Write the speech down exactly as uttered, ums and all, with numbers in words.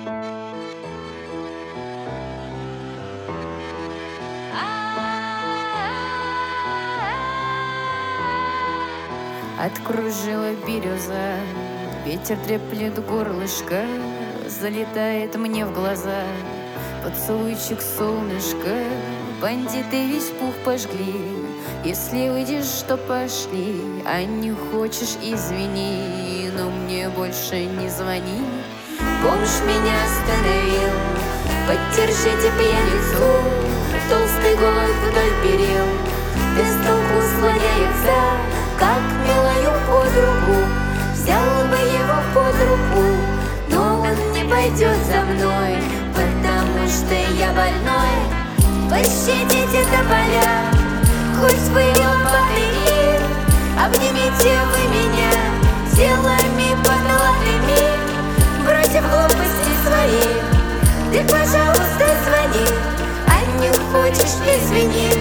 Откружила бирюза, ветер треплет горлышко, залетает мне в глаза поцелуйчик солнышко. Бандиты весь пух пожгли, если выйдешь, то пошли, а не хочешь, извини, но мне больше не звони. Бомж меня остановил, поддержите пьяницу, толстый голод вдоль перил, без толку слоняется, как милою подругу. Взял бы его под руку, но он не пойдет за мной, потому что я больной. Пощадите тополя, хоть вы лопатыми, обнимите вы меня силами подлатыми, бросив глупости свои. Ты, пожалуйста, звони, а не хочешь, извини.